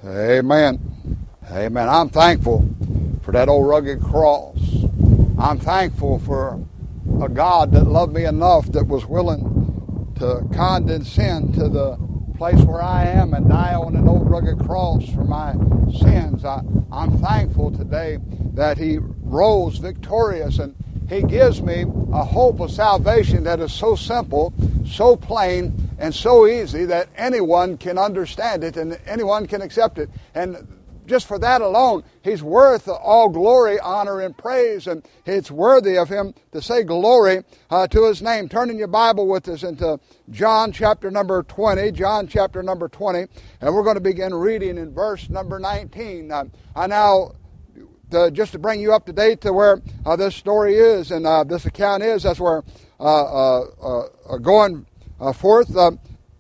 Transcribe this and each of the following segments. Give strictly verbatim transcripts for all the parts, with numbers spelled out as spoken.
Amen. Amen. I'm thankful for that old rugged cross. I'm thankful for a God that loved me enough that was willing to condescend to the place where I am and die on an old rugged cross for my sins. I, I'm thankful today that He rose victorious, and He gives me a hope of salvation that is so simple, so plain, and so easy that anyone can understand it and anyone can accept it. And just for that alone, He's worth all glory, honor, and praise, and it's worthy of Him to say glory uh, to His name. Turn in your Bible with us into John chapter number twenty, John chapter number twenty, and we're going to begin reading in verse number nineteen. Uh, I now, to, just to bring you up to date to where uh, this story is and uh, this account is, that's where uh, uh, uh, going uh, forth. Uh,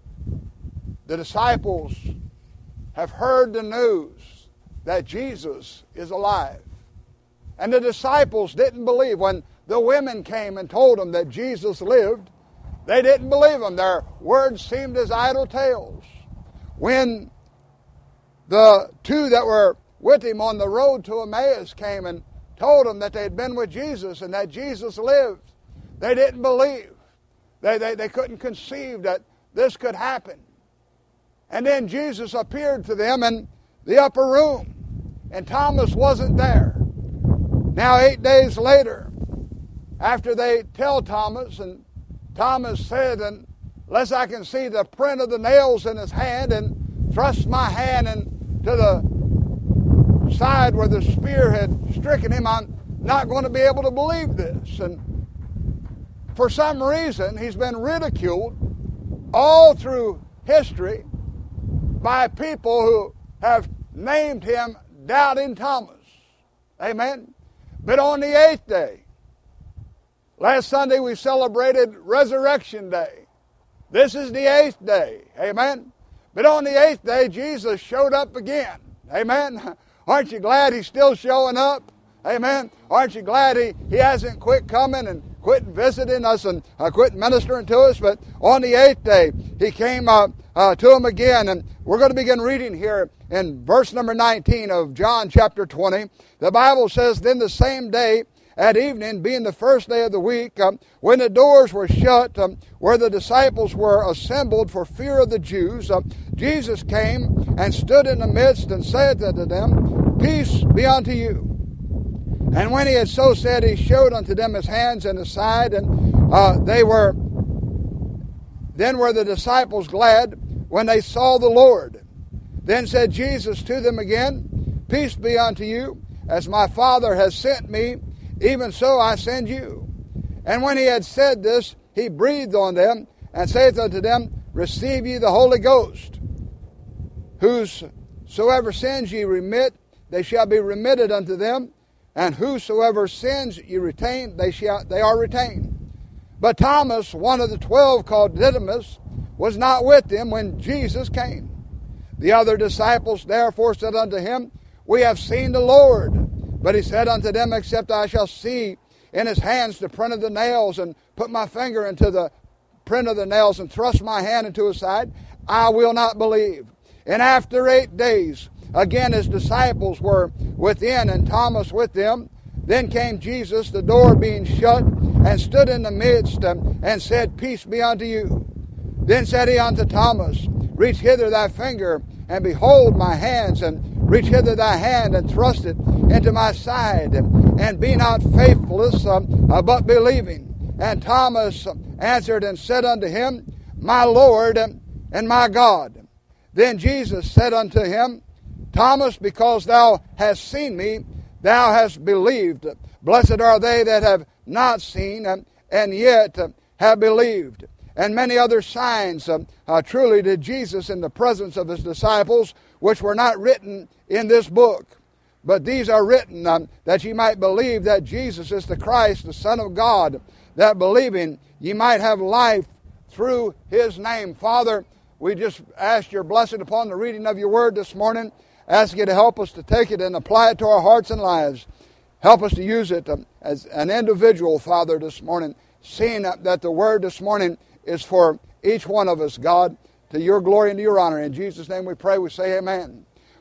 the disciples have heard the news that Jesus is alive. And the disciples didn't believe. When the women came and told them that Jesus lived, they didn't believe them. Their words seemed as idle tales. When the two that were with Him on the road to Emmaus came and told them that they had been with Jesus and that Jesus lived, they didn't believe. They, they, they couldn't conceive that this could happen. And then Jesus appeared to them in the upper room, and Thomas wasn't there. Now, eight days later, after they tell Thomas, and Thomas said, unless I can see the print of the nails in his hand and thrust my hand into the side where the spear had stricken him, I'm not going to be able to believe this. And for some reason, he's been ridiculed all through history by people who have named him Doubting Thomas. Amen. But on the eighth day, last Sunday we celebrated Resurrection Day. This is the eighth day. Amen. But on the eighth day, Jesus showed up again. Amen. Aren't you glad He's still showing up? Amen. Aren't you glad He, he hasn't quit coming and quit visiting us and uh, quit ministering to us? But on the eighth day, He came uh, uh, to them again. And we're going to begin reading here in verse number nineteen of John chapter twenty. The Bible says, Then the same day at evening, being the first day of the week, um, when the doors were shut, um, where the disciples were assembled for fear of the Jews, uh, Jesus came and stood in the midst and said unto them, Peace be unto you. And when He had so said, He showed unto them His hands and His side, and uh, they were, then were the disciples glad when they saw the Lord. Then said Jesus to them again, Peace be unto you, as my Father has sent me, even so I send you. And when He had said this, He breathed on them, and saith unto them, Receive ye the Holy Ghost. Whosoever sins ye remit, they shall be remitted unto them, and whosoever sins ye retain, they shall they are retained. But Thomas, one of the twelve, called Didymus, was not with them when Jesus came. The other disciples therefore said unto Him, We have seen the Lord. But He said unto them, Except I shall see in His hands the print of the nails, and put my finger into the print of the nails, and thrust my hand into His side, I will not believe. And after eight days, again His disciples were within, and Thomas with them. Then came Jesus, the door being shut, and stood in the midst, and, and said, Peace be unto you. Then said He unto Thomas, Reach hither thy finger, and behold my hands, and reach hither thy hand, and thrust it into my side, and, and be not faithless, uh, uh, but believing. And Thomas answered and said unto Him, My Lord and my God. Then Jesus said unto him, Thomas, because thou hast seen me, thou hast believed. Blessed are they that have not seen, and, and yet have believed. And many other signs uh, uh, truly did Jesus in the presence of His disciples, which were not written in this book. But these are written um, that ye might believe that Jesus is the Christ, the Son of God, that believing ye might have life through His name. Father, we just ask Your blessing upon the reading of Your word this morning. Ask You to help us to take it and apply it to our hearts and lives. Help us to use it um, as an individual, Father, this morning, seeing that, that the word this morning is for each one of us, God, to Your glory and to Your honor. In Jesus' name we pray, we say amen.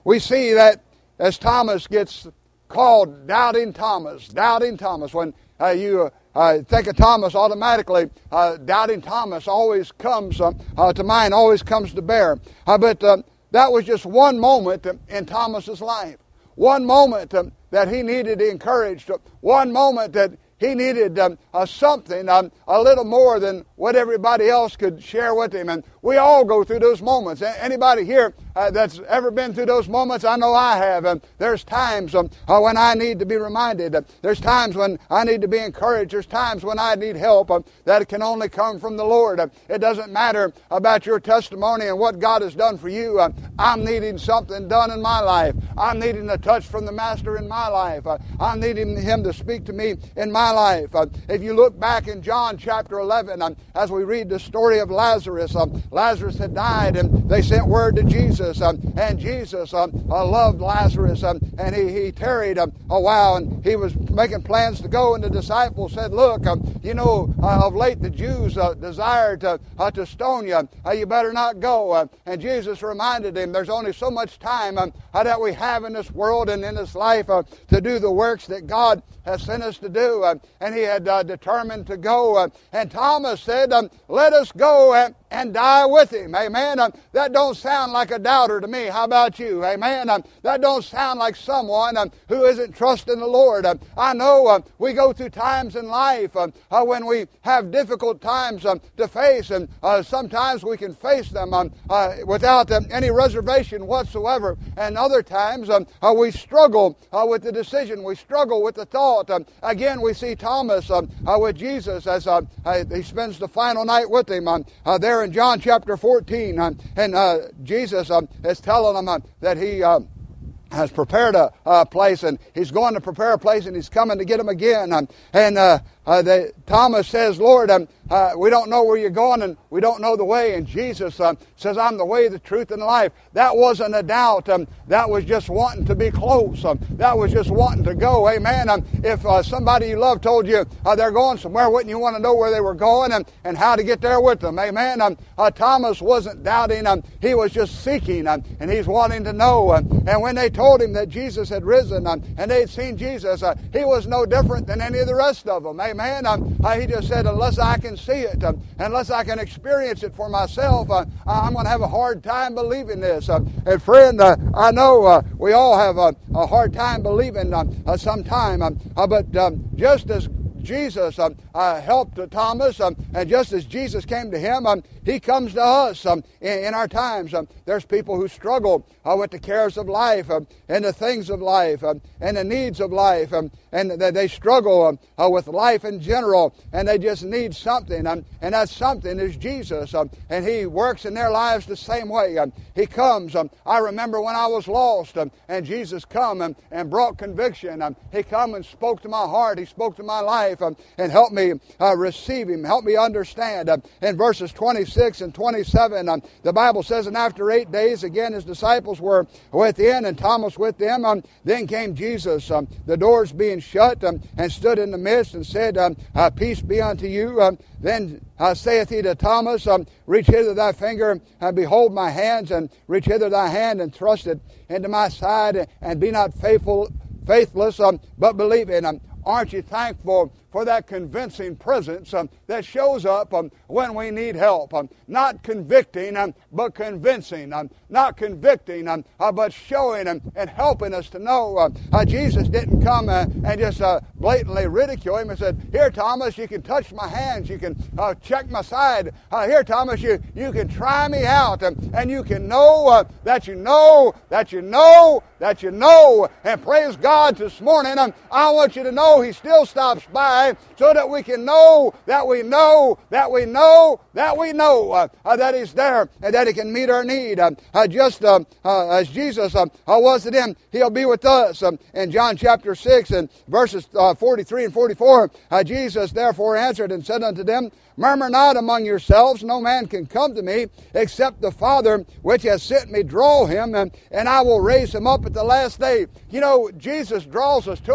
we see that as Thomas gets called Doubting Thomas, Doubting Thomas, when uh, you uh, think of Thomas, automatically uh, Doubting Thomas always comes uh, uh, to mind, always comes to bear. Uh, but uh, that was just one moment in Thomas's life. One moment um, that he needed encouraged. One moment that he needed um, uh, something um, a little more than what everybody else could share with him. And we all go through those moments. Anybody here uh, that's ever been through those moments, I know I have. And there's times um, uh, when I need to be reminded. There's times when I need to be encouraged. There's times when I need help um, that can only come from the Lord. Uh, it doesn't matter about your testimony and what God has done for you. Uh, I'm needing something done in my life. I'm needing a touch from the Master in my life. Uh, I'm needing Him to speak to me in my life. Uh, if you look back in John chapter eleven, um, as we read the story of Lazarus, um, Lazarus had died and they sent word to Jesus, um, and Jesus um, uh, loved Lazarus, um, and he, he tarried um, a while, and he was making plans to go, and the disciples said, look, um, you know, uh, of late the Jews uh, desired to, uh, to stone you. Uh, you better not go. Uh, and Jesus reminded him there's only so much time um, uh, that we have in this world and in this life uh, to do the works that God has sent us to do. Uh, and he had uh, determined to go. Uh, and Thomas said, um, let us go and, and die with him. Amen. Um, that don't sound like a doubter to me. How about you? Amen. Um, that don't sound like someone um, who isn't trusting the Lord. Um, I know uh, we go through times in life um, uh, when we have difficult times um, to face, and uh, sometimes we can face them um, uh, without um, any reservation whatsoever. And other times um, uh, we struggle uh, with the decision. We struggle with the thought. Um, again, we see Thomas um, uh, with Jesus as uh, uh, he spends the final night with him um, uh, there in John chapter fourteen. Um, and uh, Jesus um, is telling him uh, that he uh, has prepared a, a place, and he's going to prepare a place, and he's coming to get him again. Um, and uh, uh, the, Thomas says, Lord, um, uh, we don't know where you're going, and we don't know the way. And Jesus uh, says, I'm the way, the truth, and the life. That wasn't a doubt. Um, that was just wanting to be close. Um, that was just wanting to go. Amen. Um, if uh, somebody you love told you uh, they're going somewhere, wouldn't you want to know where they were going and, and how to get there with them? Amen. Um, uh, Thomas wasn't doubting. Um, he was just seeking, um, and he's wanting to know. Um, and when they told him that Jesus had risen um, and they'd seen Jesus, uh, he was no different than any of the rest of them. Amen. Um, uh, he just said, unless I can see it, um, unless I can experience it for myself, uh, I'm going to have a hard time believing this. Uh, and friend, uh, I know uh, we all have a, a hard time believing uh, uh, sometime, um, uh, but um, just as Jesus um, uh, helped uh, Thomas, um, and just as Jesus came to him, um, he comes to us um, in, in our times. Um, there's people who struggle uh, with the cares of life um, and the things of life um, and the needs of life, um, and they, they struggle um, uh, with life in general, and they just need something, um, and that something is Jesus, um, and He works in their lives the same way. Um, he comes. Um, I remember when I was lost, um, and Jesus come and, and brought conviction. Um, he come and spoke to my heart. He spoke to my life. Um, and help me uh, receive Him, help me understand. Uh, in verses twenty-six and twenty-seven, um, the Bible says, and after eight days, again His disciples were within, and Thomas with them. Um, then came Jesus, um, the doors being shut, um, and stood in the midst, and said, um, uh, Peace be unto you. Um, then uh, saith He to Thomas, um, Reach hither thy finger, and behold my hands, and reach hither thy hand, and thrust it into my side, and be not faithful, faithless, um, but believe in Him. Aren't you thankful for that convincing presence um, that shows up um, when we need help? Um, not convicting, um, but convincing. Um, not convicting, um, uh, but showing um, and helping us to know. Uh, uh, Jesus didn't come uh, and just uh, blatantly ridicule him and said, here, Thomas, you can touch my hands. You can uh, check my side. Uh, here, Thomas, you, you can try me out. Um, and you can know uh, that you know, that you know, that you know. And praise God this morning, um, I want you to know He still stops by so that we can know that we know that we know that we know uh, uh, that He's there and that He can meet our need. Uh, uh, just uh, uh, as Jesus uh, uh, was to them, He'll be with us. Um, in John chapter six and verses uh, forty-three and forty-four, uh, Jesus therefore answered and said unto them, Murmur not among yourselves, no man can come to me except the Father which has sent me draw him, and, and I will raise him up at the last day. You know, Jesus draws us to Him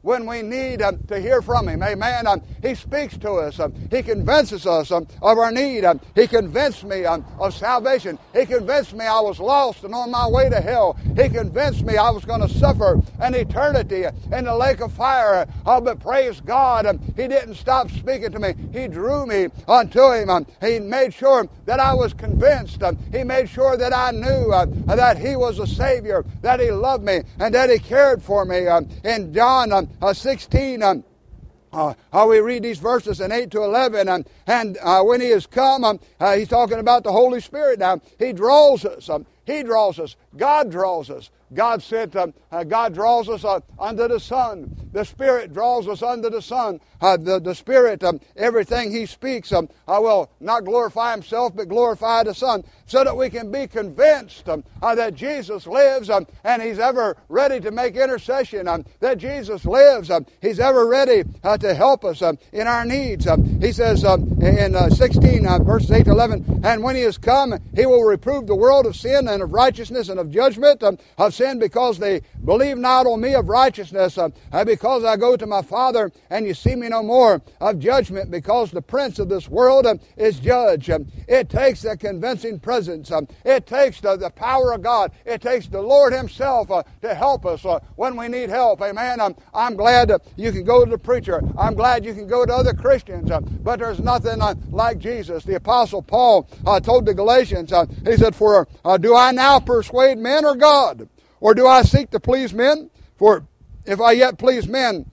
when we need um, to hear from Him. Amen. Um, he speaks to us. Um, he convinces us um, of our need. Um, he convinced me um, of salvation. He convinced me I was lost and on my way to hell. He convinced me I was going to suffer an eternity in the lake of fire. Oh, but praise God, um, He didn't stop speaking to me. He drew me unto Him. Um, he made sure that I was convinced. Um, he made sure that I knew uh, that He was a Savior, that He loved me, and that He cared for me. Um, in John um, uh, sixteen, um, Uh, uh, we read these verses in eight to eleven, um, and uh, when He has come, um, uh, He's talking about the Holy Spirit now. He draws us. Um, he draws us. God draws us. God said, um, uh, God draws us uh, unto the Son. The Spirit draws us unto the Son. Uh, the, the Spirit, um, everything He speaks, um, uh, will not glorify Himself, but glorify the Son, so that we can be convinced um, uh, that Jesus lives, um, and He's ever ready to make intercession, um, that Jesus lives. Um, he's ever ready uh, to help us um, in our needs. Um, he says um, in uh, sixteen, uh, verses eight to eleven, and when He is come, He will reprove the world of sin and of righteousness and of judgment, um, of sin because they believe not on me, of righteousness um, uh, because I go to my Father and you see me no more, of judgment because the prince of this world um, is judged. Um, it takes a convincing presence. Um, it takes the, the power of God. It takes the Lord Himself uh, to help us uh, when we need help. Amen. Um, I'm glad uh, you can go to the preacher. I'm glad you can go to other Christians. Uh, but there's nothing uh, like Jesus. The Apostle Paul uh, told the Galatians, uh, he said, For uh, do I now persuade men or God? Or do I seek to please men? For if I yet please men,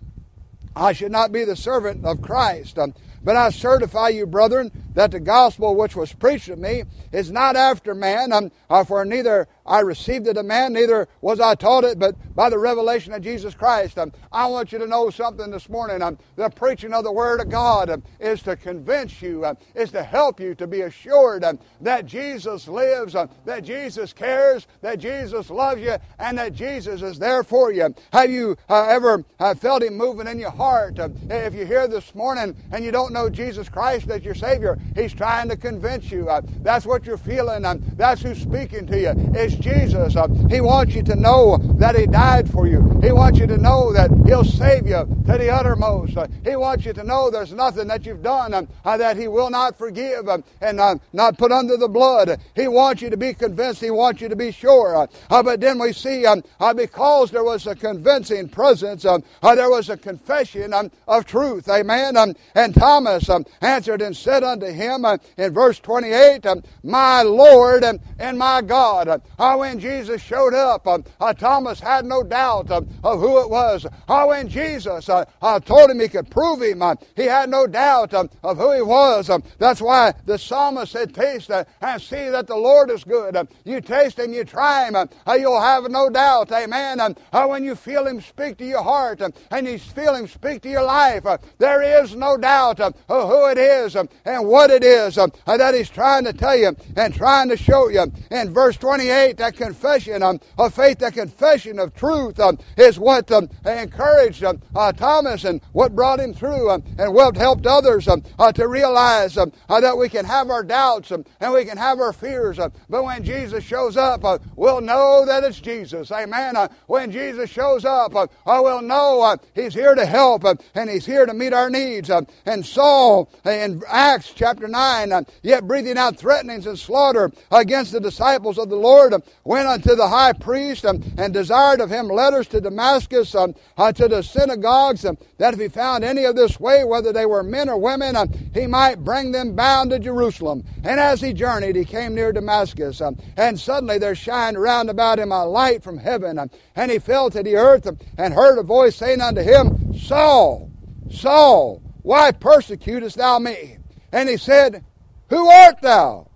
I should not be the servant of Christ. Um, but I certify you, brethren, that the gospel which was preached to me is not after man, um, uh, for neither I received it of man, neither was I taught it, but by the revelation of Jesus Christ. Um, I want you to know something this morning. Um, the preaching of the Word of God um, is to convince you, um, is to help you to be assured um, that Jesus lives, um, that Jesus cares, that Jesus loves you, and that Jesus is there for you. Have you uh, ever uh, felt Him moving in your heart? Um, if you're here this morning and you don't know Jesus Christ as your Savior, He's trying to convince you. Uh, that's what you're feeling. Um, that's who's speaking to you. It's Jesus. Uh, he wants you to know that He died for you. He wants you to know that He'll save you to the uttermost. Uh, he wants you to know there's nothing that you've done um, uh, that He will not forgive um, and uh, not put under the blood. He wants you to be convinced. He wants you to be sure. Uh, uh, but then we see um, uh, because there was a convincing presence, um, uh, there was a confession um, of truth. Amen. Um, and Thomas um, answered and said unto Him uh, in verse twenty-eight, um, My Lord um, and my God. Uh, when Jesus showed up, uh, uh, Thomas had no doubt uh, of who it was. Uh, when Jesus uh, uh, told him he could prove Him, uh, he had no doubt uh, of who He was. Uh, that's why the psalmist said, Taste uh, and see that the Lord is good. Uh, you taste and you try Him, uh, uh, you'll have no doubt. Amen. Uh, uh, when you feel Him speak to your heart uh, and you feel Him speak to your life, uh, there is no doubt uh, of who it is uh, and what it is uh, that He's trying to tell you and trying to show you. In verse twenty-eight, that confession um, of faith, that confession of truth um, is what um, encouraged um, uh, Thomas and what brought him through um, and what helped others um, uh, to realize um, uh, that we can have our doubts um, and we can have our fears. Uh, but when Jesus shows up, uh, we'll know that it's Jesus. Amen. Uh, when Jesus shows up, uh, uh, we'll know uh, He's here to help uh, and He's here to meet our needs. Uh, and Saul, in Acts chapter nine, uh, yet breathing out threatenings and slaughter against the disciples of the Lord, uh, went unto the high priest um, and desired of him letters to Damascus, um, uh, to the synagogues, um, that if he found any of this way, whether they were men or women, um, he might bring them bound to Jerusalem. And as he journeyed, he came near Damascus, um, and suddenly there shined round about him a light from heaven, um, and he fell to the earth um, and heard a voice saying unto him, Saul, Saul, why persecutest thou me? And he said, Who art thou,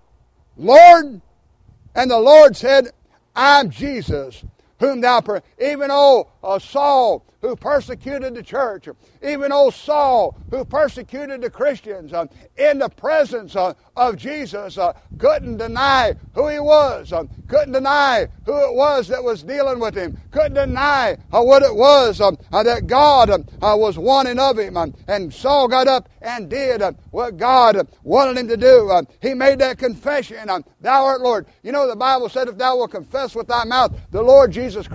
Lord? And the Lord said, I'm Jesus, whom thou per-. Even old uh, Saul, who persecuted the church, even old Saul, who persecuted the Christians, uh, in the presence uh, of Jesus, uh, couldn't deny who He was, uh, couldn't deny who it was that was dealing with him, couldn't deny uh, what it was um, uh, that God uh, uh, was wanting of him. Um, and Saul got up and did uh, what God uh, wanted him to do. Uh, he made that confession, uh, Thou art Lord. You know, the Bible said, if thou wilt confess with thy mouth the Lord Jesus Christ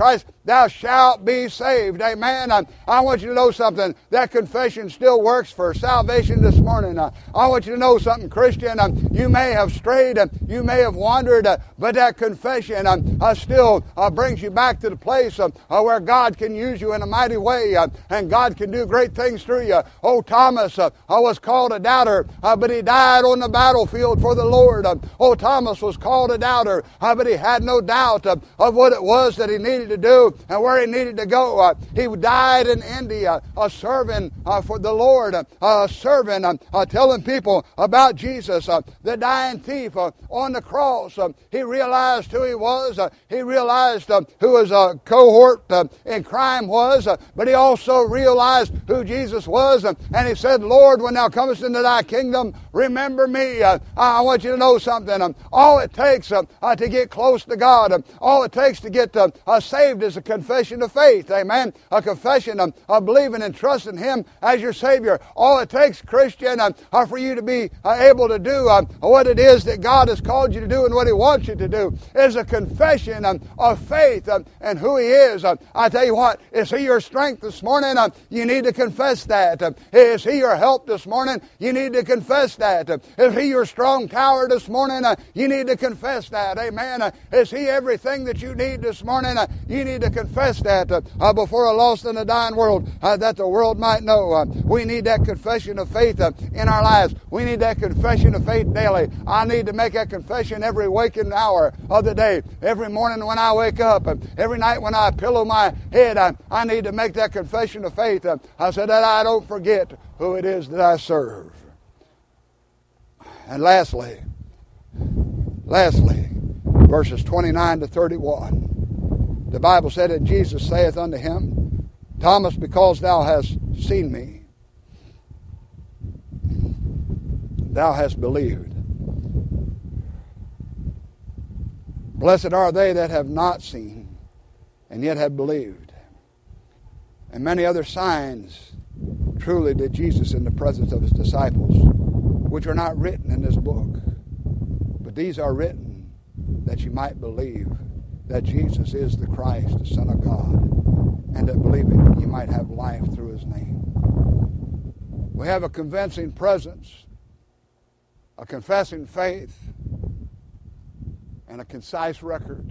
thou shalt be saved. Amen. I, I want you to know something. That confession still works for salvation this morning. Uh, I want you to know something, Christian. Um, you may have strayed, uh, you may have wandered, uh, but that confession um, uh, still uh, brings you back to the place uh, uh, where God can use you in a mighty way, uh, and God can do great things through you. Oh, Thomas uh, uh, was called a doubter, uh, but he died on the battlefield for the Lord. Uh, oh, Thomas was called a doubter, uh, but he had no doubt uh, of what it was that he needed to do and where he needed to go. Uh, he died in India, uh, serving uh, for the Lord, uh, serving, uh, uh, telling people about Jesus. Uh, the dying thief uh, on the cross, uh, he realized who he was. Uh, he realized uh, who his uh, cohort uh, in crime was, uh, but he also realized who Jesus was. Uh, and he said, Lord, when thou comest into thy kingdom, remember me. Uh, I want you to know something. Um, all it takes uh, uh, to get close to God, uh, all it takes to get uh, uh, saved is a confession of faith. Amen. A confession of, of believing and trusting Him as your Savior. All it takes, Christian, uh, uh, for you to be uh, able to do uh, what it is that God has called you to do and what He wants you to do is a confession um, of faith um, and who He is. Uh, I tell you what, is He your strength this morning? Uh, you need to confess that. Uh, is He your help this morning? You need to confess that. Uh, is He your strong tower this morning? Uh, you need to confess that. Amen. Uh, is He everything that you need this morning? Uh, you need to confess that uh, uh, before a lost and a dying world, uh, that the world might know. Uh, we need that confession of faith uh, in our lives. We need that confession of faith daily. I need to make that confession every waking hour of the day. Every morning when I wake up, uh, every night when I pillow my head, I, I need to make that confession of faith. Uh, I said that I don't forget who it is that I serve. And lastly, lastly, verses twenty-nine to thirty-one, the Bible said that Jesus saith unto him, Thomas, because thou hast seen me, thou hast believed. Blessed are they that have not seen, and yet have believed. And many other signs truly did Jesus in the presence of His disciples, which are not written in this book. But these are written that you might believe that Jesus is the Christ, the Son of God, and that believing you might have life through His name. We have a convincing presence, a confessing faith, and a concise record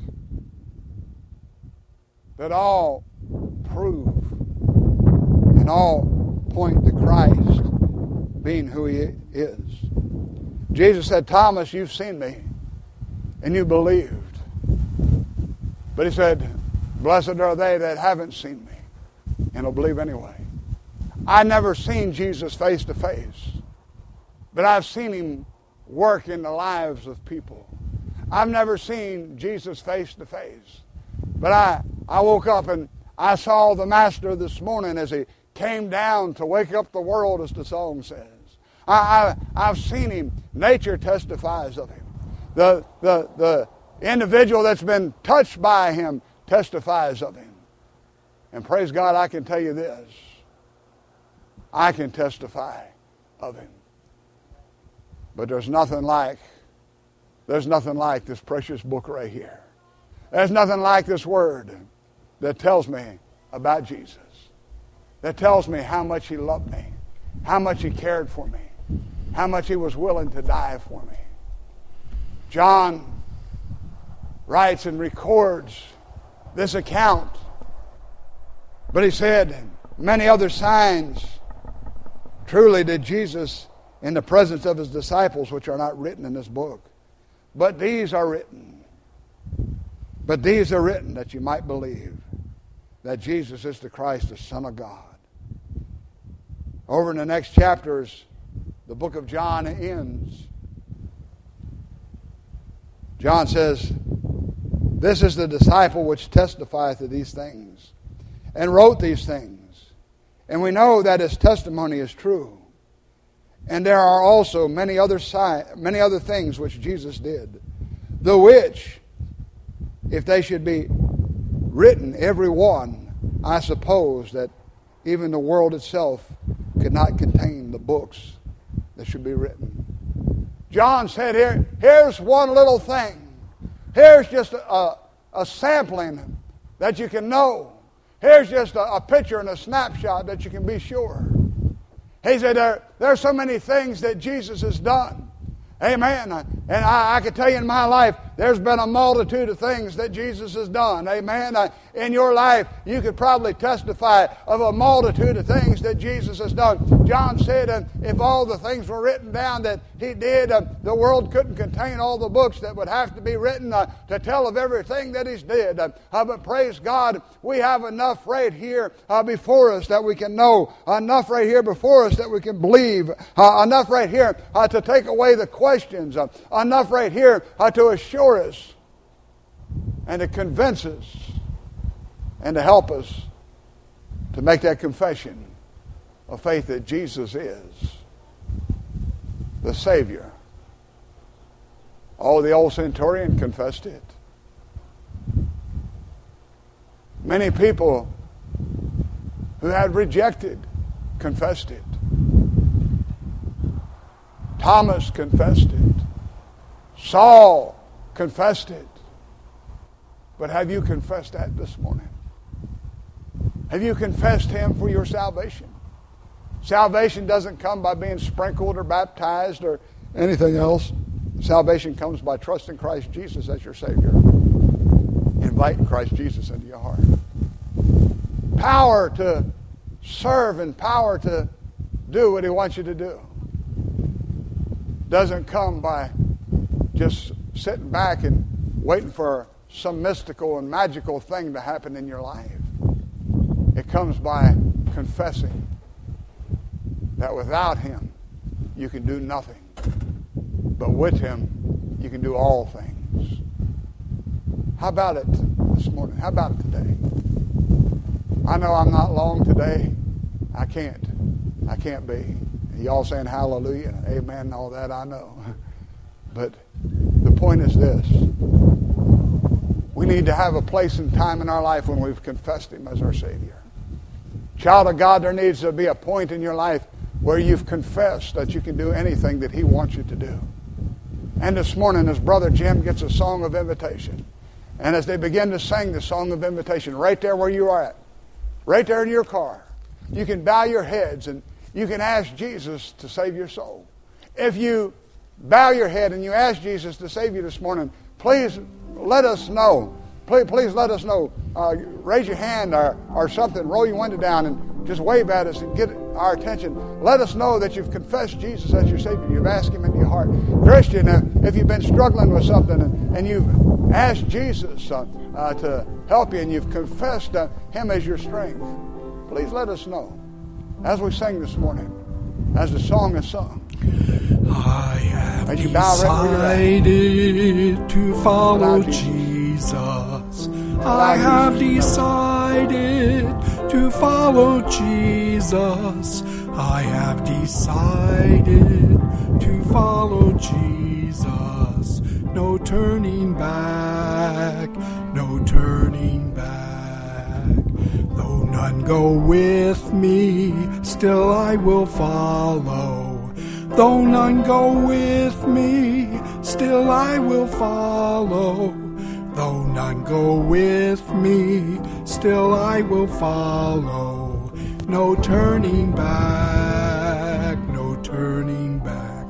that all prove and all point to Christ being who He is. Jesus said, Thomas, you've seen me, and you believed. But He said, blessed are they that haven't seen me, and will believe anyway. I never seen Jesus face to face, but I've seen Him work in the lives of people. I've never seen Jesus face to face, but I, I woke up and I saw the Master this morning as He came down to wake up the world, as the song says. I, I, I've seen Him. Nature testifies of Him. The, the, the individual that's been touched by Him testifies of Him. And praise God, I can tell you this. I can testify of Him. But there's nothing like, there's nothing like this precious book right here. There's nothing like this word that tells me about Jesus. That tells me how much He loved me, how much He cared for me, how much He was willing to die for me. John writes and records this account, but he said, many other signs truly did Jesus in the presence of His disciples, which are not written in this book. But these are written. But these are written that you might believe that Jesus is the Christ, the Son of God. Over in the next chapters, the book of John ends. John says, this is the disciple which testifieth to these things, and wrote these things. And we know that his testimony is true. And there are also many other si- many other things which Jesus did, the which, if they should be written, every one, I suppose that even the world itself could not contain the books that should be written. John said, here, here's one little thing. Here's just a, a, a sampling that you can know. Here's just a, a picture and a snapshot that you can be sure. He said there, there are so many things that Jesus has done. Amen. And I, I can tell you in my life, there's been a multitude of things that Jesus has done. Amen. In your life, you could probably testify of a multitude of things that Jesus has done. John said, uh, if all the things were written down that He did, uh, the world couldn't contain all the books that would have to be written uh, to tell of everything that He's did. Uh, uh, but praise God, we have enough right here uh, before us that we can know, enough right here before us that we can believe, uh, enough right here uh, to take away the questions, uh, enough right here uh, to assure us and to convince us and to help us to make that confession of faith that Jesus is the Savior. Oh, the old centurion confessed it. Many people who had rejected confessed it. Thomas confessed it. Saul confessed it. But have you confessed that this morning? Have you confessed Him for your salvation? Salvation doesn't come by being sprinkled or baptized or anything else. Salvation comes by trusting Christ Jesus as your Savior. Inviting Christ Jesus into your heart. Power to serve and power to do what He wants you to do doesn't come by just sitting back and waiting for some mystical and magical thing to happen in your life. It comes by confessing that without Him you can do nothing, but with Him you can do all things. How about it this morning? How about it today? I know I'm not long today. I can't. I can't be. Y'all saying hallelujah, amen, and all that, I know. But the point is this. We need to have a place and time in our life when we've confessed Him as our Savior. Child of God, there needs to be a point in your life where you've confessed that you can do anything that He wants you to do. And this morning, as Brother Jim gets a song of invitation, and as they begin to sing the song of invitation, right there where you are at, right there in your car, you can bow your heads and you can ask Jesus to save your soul. If you bow your head and you ask Jesus to save you this morning, please let us know. Please, please let us know. Uh, raise your hand or, or something. Roll your window down and just wave at us and get our attention. Let us know that you've confessed Jesus as your Savior. You've asked Him into your heart. Christian, uh, if you've been struggling with something and, and you've asked Jesus uh, uh, to help you and you've confessed uh, Him as your strength, please let us know. As we sing this morning, as the song is sung, I have decided to follow Jesus. I have decided to follow Jesus. I have decided to follow Jesus. No turning back, no turning back. Though none go with me, still I will follow. Though none go with me, still I will follow. Though none go with me, still I will follow. No turning back, no turning back.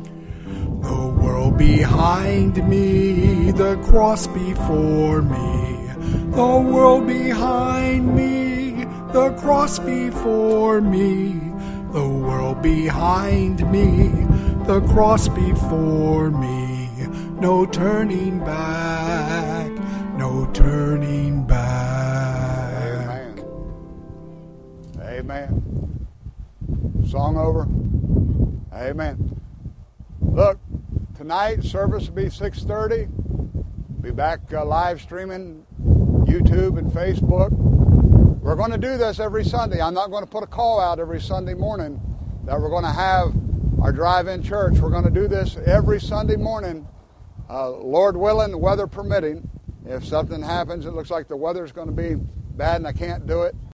The world behind me, the cross before me. The world behind me, the cross before me. The world behind me, the cross before me. No turning back, no turning back. Amen. Amen. Song over. Amen. Look, tonight service will be six thirty. Be back uh, live streaming YouTube and Facebook. We're going to do this every Sunday. I'm not going to put a call out every Sunday morning that we're going to have our drive-in church. We're going to do this every Sunday morning, uh, Lord willing, weather permitting. If something happens, it looks like the weather's going to be bad and I can't do it,